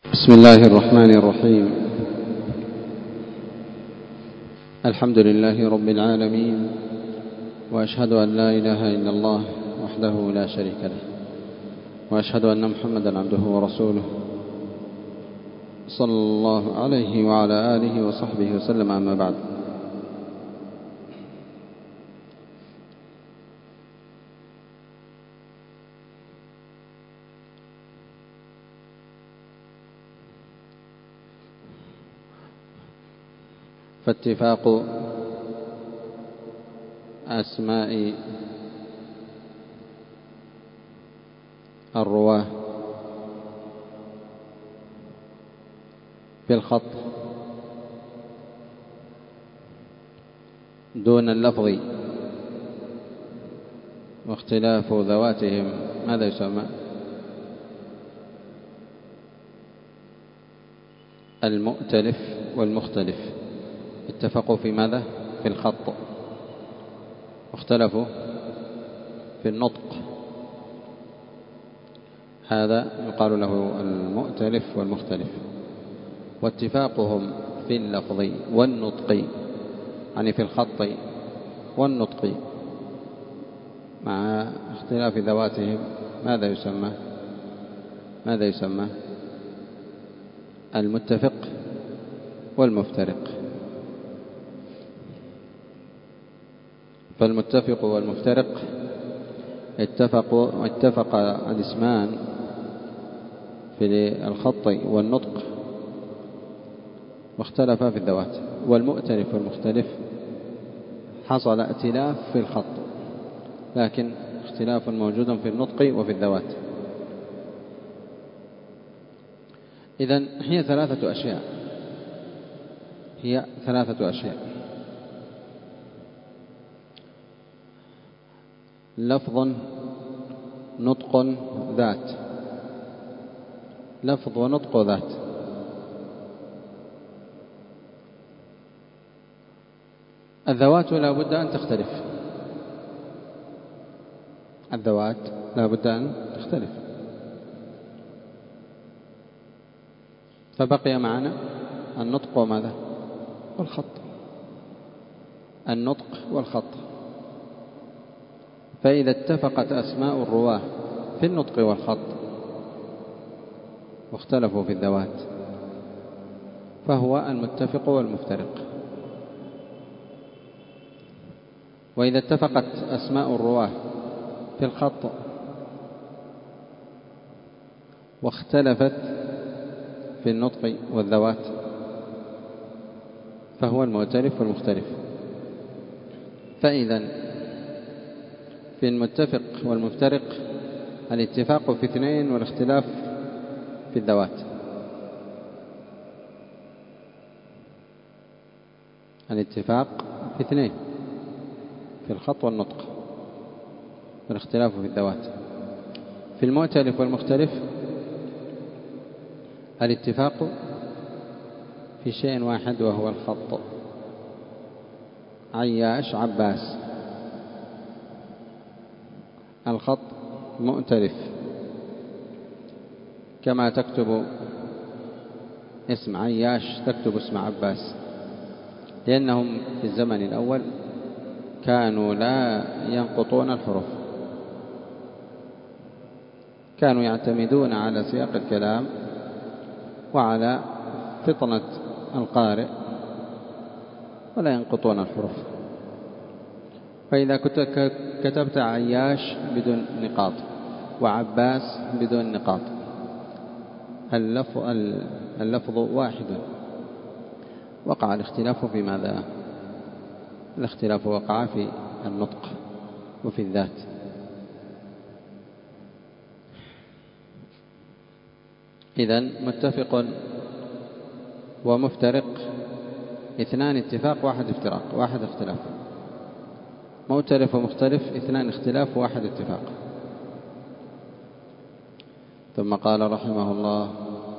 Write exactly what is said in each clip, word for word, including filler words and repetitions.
بسم الله الرحمن الرحيم. الحمد لله رب العالمين، وأشهد أن لا إله إلا الله وحده لا شريك له، وأشهد أن محمدا عبده ورسوله صلى الله عليه وعلى آله وصحبه وسلم. أما بعد، فاتفاق أسماء الرواة في الخط دون اللفظ واختلاف ذواتهم ماذا يسمى؟ المؤتلف والمختلف. اتفقوا في ماذا؟ في الخط، واختلفوا في النطق، هذا يقال له المؤتلف والمختلف. واتفاقهم في اللفظ والنطق، يعني في الخط والنطق، مع اختلاف ذواتهم ماذا يسمى؟ ماذا يسمى؟ المتفق والمفترق. فالمتفق والمفترق اتفقوا اتفق الاسمان في الخط والنطق واختلفا في الذوات. والمؤتلف والمختلف حصل ائتلاف في الخط، لكن اختلاف موجود في النطق وفي الذوات. إذن هي ثلاثة أشياء هي ثلاثة أشياء لفظ، نطق، ذات. لفظ ونطق وذات. الذوات لا بد أن تختلف الذوات لا بد أن تختلف فبقي معنا النطق وماذا؟ والخط. النطق والخط. فإذا اتفقت أسماء الرواة في النطق والخط واختلفوا في الذوات فهو المتفق والمفترق. وإذا اتفقت أسماء الرواة في الخط واختلفت في النطق والذوات فهو المؤتلف والمختلف. فإذا في المتفق والمفترق الاتفاق في اثنين والاختلاف في الذوات. الاتفاق في اثنين، في الخط والنطق، والاختلاف في الذوات. في المؤتلف والمختلف الاتفاق في شيء واحد وهو الخط. عياش، عباس. الخط مؤتلف، كما تكتب اسم عياش تكتب اسم عباس، لأنهم في الزمن الأول كانوا لا ينقطون الحروف، كانوا يعتمدون على سياق الكلام وعلى فطنة القارئ ولا ينقطون الحروف. فإذا كتبت عياش بدون نقاط وعباس بدون نقاط اللفظ, اللفظ واحد. وقع الاختلاف في ماذا؟ الاختلاف وقع في النطق وفي الذات. إذن متفق ومفترق اثنان اتفاق واحد افتراق واحد اختلاف. مؤتلف ومختلف اثنان اختلاف واحد اتفاق. ثم قال رحمه الله: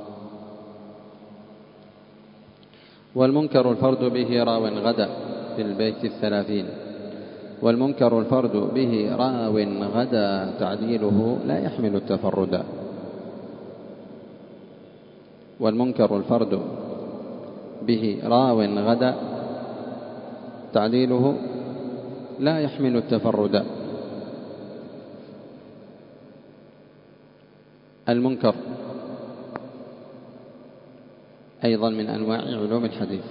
والمنكر الفرد به راو غدا في البيت الثلاثين. والمنكر الفرد به راو غدا تعديله لا يحمل التفردا. والمنكر الفرد به راو غدا تعديله لا يحمل التفرد. المنكر أيضا من أنواع علوم الحديث،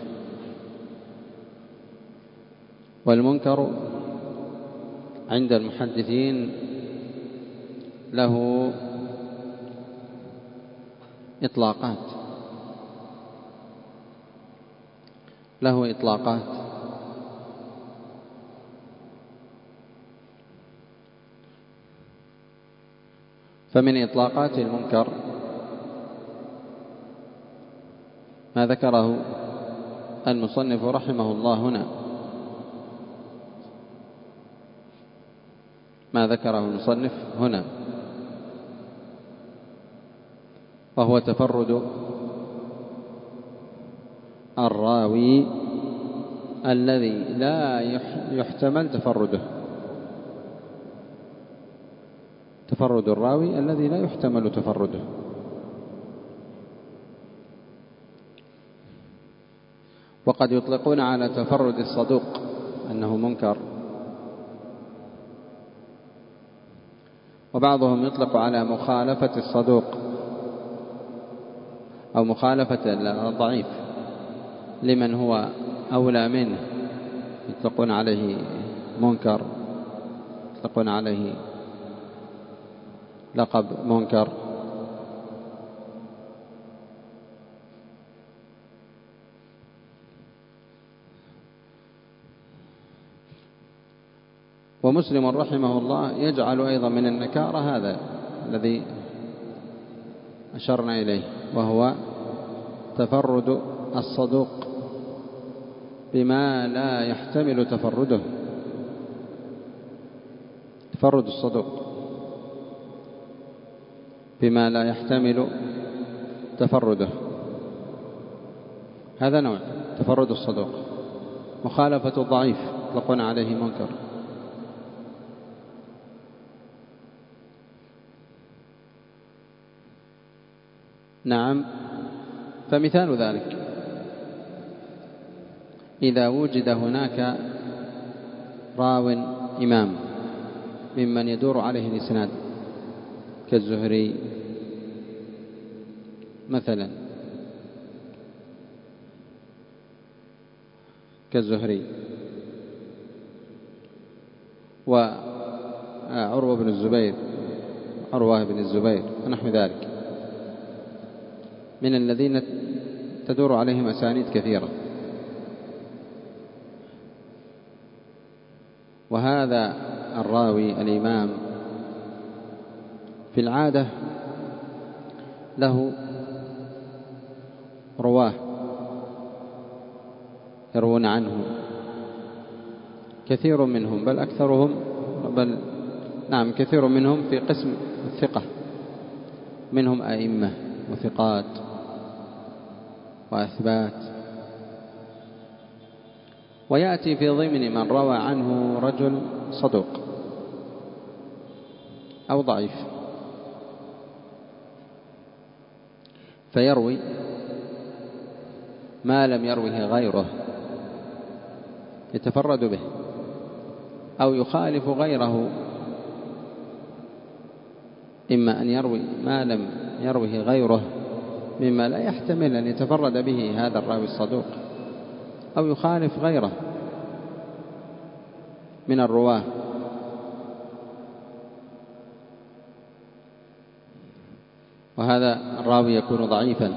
والمنكر عند المحدثين له إطلاقات له إطلاقات فمن إطلاقات المنكر ما ذكره المصنف رحمه الله هنا ما ذكره المصنف هنا وهو تفرد الراوي الذي لا يحتمل تفرده تفرد الراوي الذي لا يحتمل تفرده. وقد يطلقون على تفرد الصدوق أنه منكر، وبعضهم يطلق على مخالفة الصدوق أو مخالفة الضعيف لمن هو أولى منه، يطلقون عليه منكر، يطلقون عليه لقب منكر. ومسلم رحمه الله يجعل أيضا من النكارة هذا الذي أشرنا إليه، وهو تفرد الصدوق بما لا يحتمل تفرده. تفرد الصدوق بما لا يحتمل تفرده، هذا نوع تفرد الصدوق. مخالفة الضعيف يطلقون عليه منكر. نعم، فمثال ذلك إذا وجد هناك راو إمام ممن يدور عليه الإسناد كالزهري مثلا، كالزهري وعروة بن الزبير عروة بن الزبير ونحو ذلك من الذين تدور عليهم أسانيد كثيرة، وهذا الراوي الإمام في العادة له رواه يروون عنه كثير منهم بل أكثرهم بل نعم كثير منهم في قسم الثقة، منهم أئمة وثقات وأثبات، ويأتي في ضمن من روى عنه رجل صدوق أو ضعيف، فيروي ما لم يروه غيره يتفرد به، أو يخالف غيره، إما أن يروي ما لم يروه غيره مما لا يحتمل أن يتفرد به هذا الراوي الصدوق، أو يخالف غيره من الرواة. وهذا الراوي يكون ضعيفا،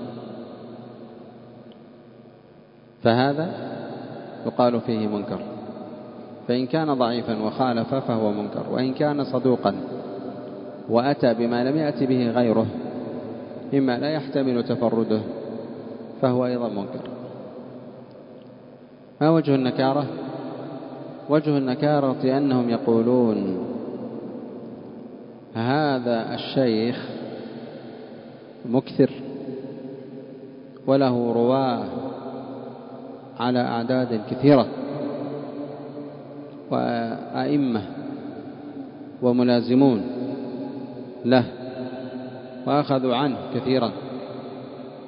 فهذا يقال فيه منكر. فإن كان ضعيفا وخالف فهو منكر، وإن كان صدوقا وأتى بما لم يأتي به غيره مما لا يحتمل تفرده فهو أيضا منكر. ما وجه النكارة؟ وجه النكارة أنهم يقولون هذا الشيخ مكثر وله رواه على أعداد كثيرة وأئمة وملازمون له وأخذوا عنه كثيرا،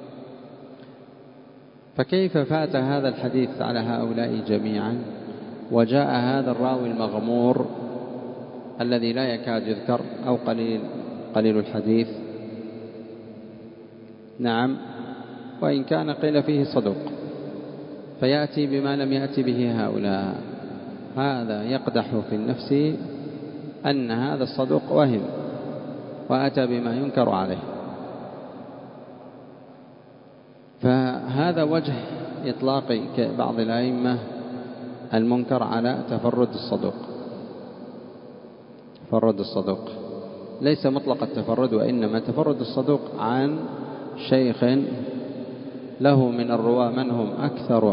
فكيف فات هذا الحديث على هؤلاء جميعا وجاء هذا الراوي المغمور الذي لا يكاد يذكر أو قليل قليل الحديث؟ نعم، وإن كان قيل فيه صدوق، فيأتي بما لم يأتي به هؤلاء. هذا يقدح في النفس أن هذا الصدوق وهم وأتى بما ينكر عليه. فهذا وجه إطلاق بعض الأئمة المنكر على تفرد الصدوق. تفرد الصدوق ليس مطلق التفرد، وإنما تفرد الصدوق عن شيخ له من الرواة من هم أكثر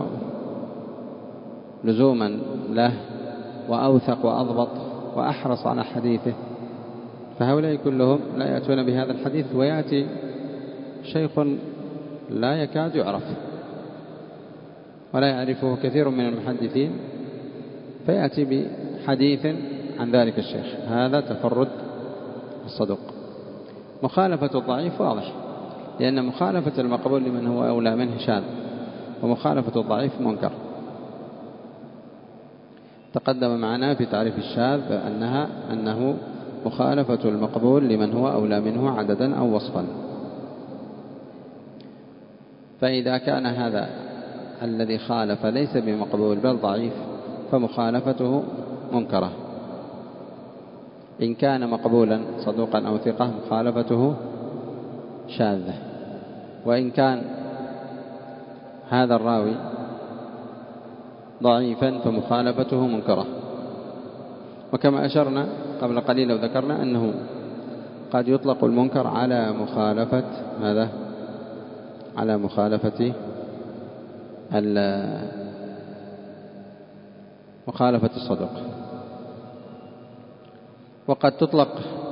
لزوما له وأوثق وأضبط وأحرص على حديثه، فهؤلاء كلهم لا يأتون بهذا الحديث، ويأتي شيخ لا يكاد يعرف ولا يعرفه كثير من المحدثين فيأتي بحديث عن ذلك الشيخ. هذا تفرد الصدوق. مخالفة الضعيف واضح، لأن مخالفة المقبول لمن هو أولى منه شاذ، ومخالفة الضعيف منكر. تقدم معنا في تعريف الشاذ أنها أنه مخالفة المقبول لمن هو أولى منه عددا أو وصفا. فإذا كان هذا الذي خالف ليس بمقبول بل ضعيف فمخالفته منكرة. إن كان مقبولا صدوقا أو ثقة مخالفته شاذة. وإن كان هذا الراوي ضعيفا فمخالفته منكرة. وكما أشرنا قبل قليل وذكرنا أنه قد يطلق المنكر على مخالفة ماذا؟ على مخالفة مخالفة الصدوق. وقد تطلق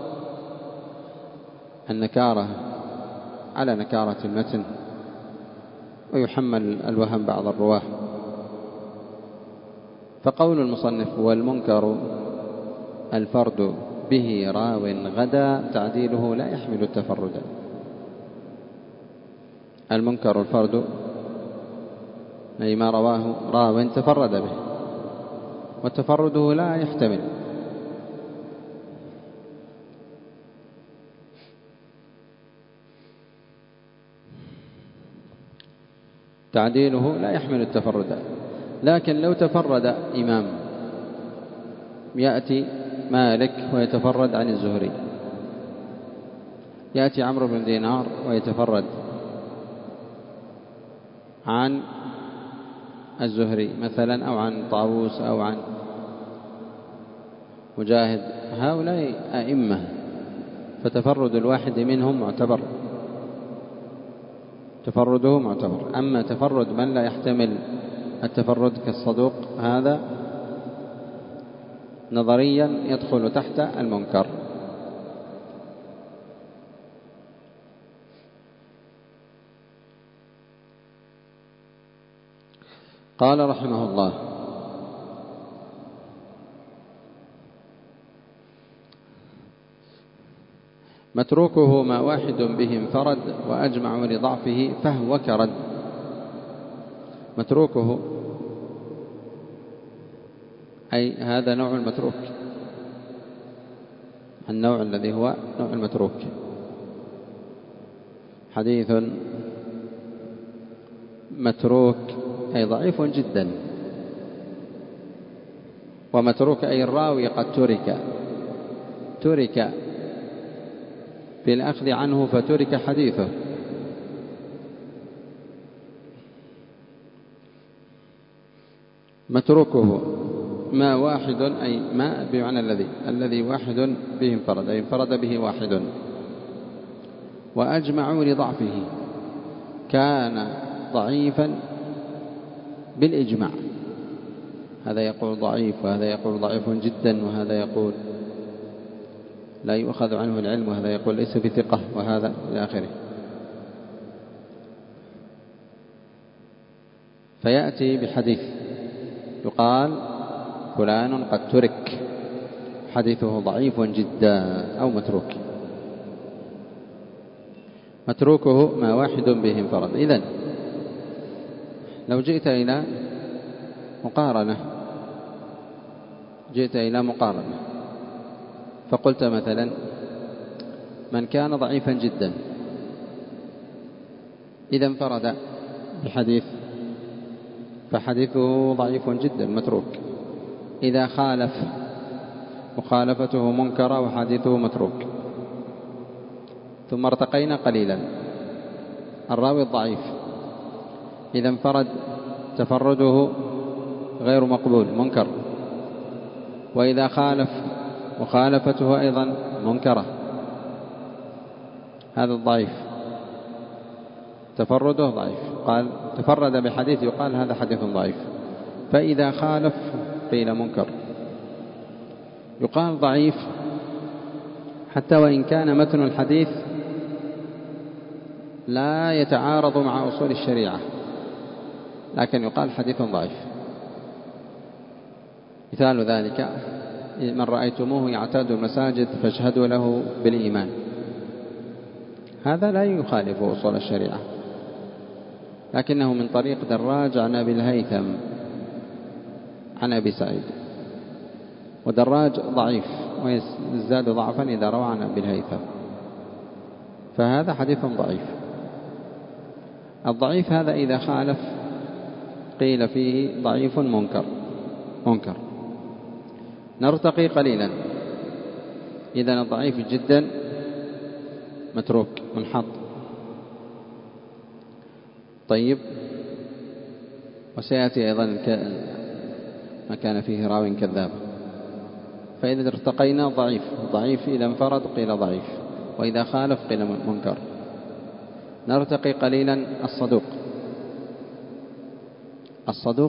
النكارة على نكارة المتن، ويحمل الوهم بعض الرواه. فقول المصنف والمنكر الفرد به راو غدا تعديله لا يحمل التفرد. المنكر الفرد أي ما رواه راو تفرد به، وتفرده لا يحتمل تعديله لا يحمل التفرد. لكن لو تفرد إمام، يأتي مالك ويتفرد عن الزهري، يأتي عمرو بن دينار ويتفرد عن الزهري مثلا، أو عن طاووس أو عن مجاهد، هؤلاء أئمة، فتفرد الواحد منهم معتبر، تفرده معتبر. أما تفرد من لا يحتمل التفرد كالصدوق هذا نظريا يدخل تحت المنكر. قال رحمه الله: متروكه ما واحد به انفرد وأجمع لضعفه فهو كرد. متروكه أي هذا نوع المتروك، النوع الذي هو نوع المتروك. حديث متروك أي ضعيف جدا، ومتروك أي الراوي قد ترك ترك بالأخذ عنه فترك حديثه. متروكه ما واحد أي ما بمعنى الذي الذي واحد به انفرد أي انفرد به واحد، وأجمعوا لضعفه كان ضعيفا بالإجماع. هذا يقول ضعيف، وهذا يقول ضعيف جدا، وهذا يقول لا يؤخذ عنه العلم، وهذا يقول ليس بثقة، وهذا إلى آخره. فيأتي بحديث يقال فلان قد ترك حديثه ضعيف جدا أو متروك. متروكه ما واحد به انفرد. إذن لو جئت إلى مقارنة جئت إلى مقارنة فقلت مثلا من كان ضعيفا جدا إذا انفرد بحديث فحديثه ضعيف جدا متروك، إذا خالف مخالفته منكرة وحديثه متروك. ثم ارتقينا قليلا، الراوي الضعيف إذا انفرد تفرده غير مقبول منكر، وإذا خالف مخالفته أيضا منكرة، هذا الضعيف تفرده ضعيف، قال تفرد بحديث يقال هذا حديث ضعيف. فإذا خالف قيل منكر، يقال ضعيف حتى وإن كان متن الحديث لا يتعارض مع أصول الشريعة، لكن يقال حديث ضعيف. مثال ذلك من رأيتموه يعتاد المساجد فاشهدوا له بالإيمان، هذا لا يخالف أصول الشريعة، لكنه من طريق دراج عن أبي الهيثم عن أبي سعيد، ودراج ضعيف ويزداد ضعفا إذا روى عن أبي الهيثم، فهذا حديث ضعيف. الضعيف هذا إذا خالف قيل فيه ضعيف منكر منكر. نرتقي قليلا، إذا الضعيف جدا متروك منحط. طيب، وسيأتي أيضا ما كان فيه راو كذاب. فإذا ارتقينا ضعيف ضعيف إذا انفرد قيل ضعيف، وإذا خالف قيل منكر. نرتقي قليلا الصدوق. الصدوق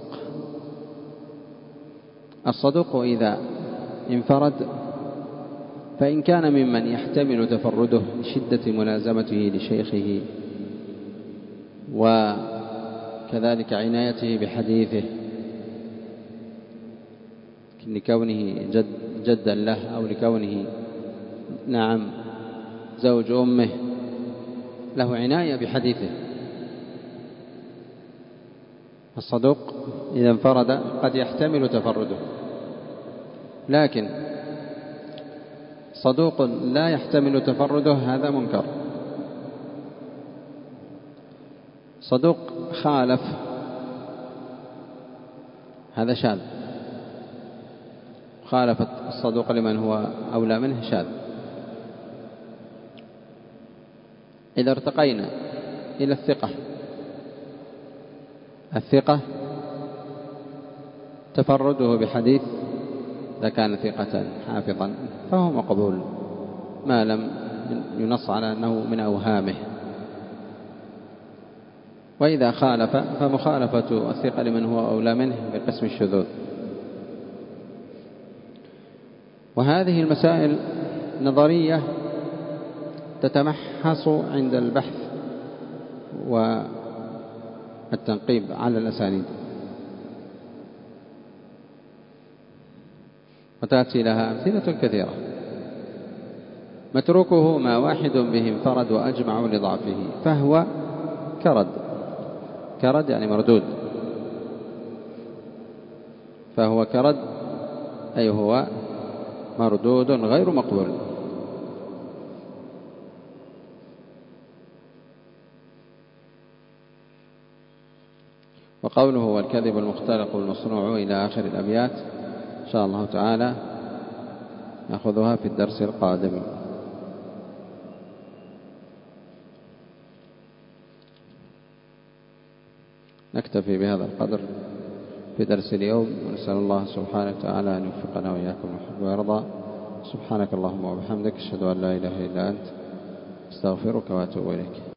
الصدوق إذا انفرد فإن كان ممن يحتمل تفرده لشدة ملازمته لشيخه وكذلك عنايته بحديثه لكونه جد جدا له، أو لكونه نعم زوج أمه له عناية بحديثه، الصدوق إذا انفرد قد يحتمل تفرده. لكن صدوق لا يحتمل تفرده هذا منكر. صدوق خالف هذا شاذ، خالفت الصدوق لمن هو أولى منه شاذ. إذا ارتقينا إلى الثقة، الثقة تفرده بحديث إذا كان ثقة حافظا فهو مقبول ما لم ينص على أنه من أوهامه. وإذا خالف فمخالفة الثقة لمن هو أولى منه بقسم الشذوذ. وهذه المسائل نظرية تتمحص عند البحث والتنقيب على الأسانيد، وتأتي لها أمثلة كثيرة. متروكه ما واحد به انفرد وأجمع لضعفه فهو كرد. كرد يعني مردود، فهو كرد أي هو مردود غير مقبول. وقوله والكذب المختلق والمصنوع إلى آخر الأبيات إن شاء الله تعالى نأخذها في الدرس القادم. نكتفي بهذا القدر في درس اليوم، ونسأل الله سبحانه وتعالى أن يوفقنا وإياكم ويحب ويرضى. سبحانك اللهم وبحمدك، أشهد أن لا إله إلا أنت، استغفرك وأتوب إليك.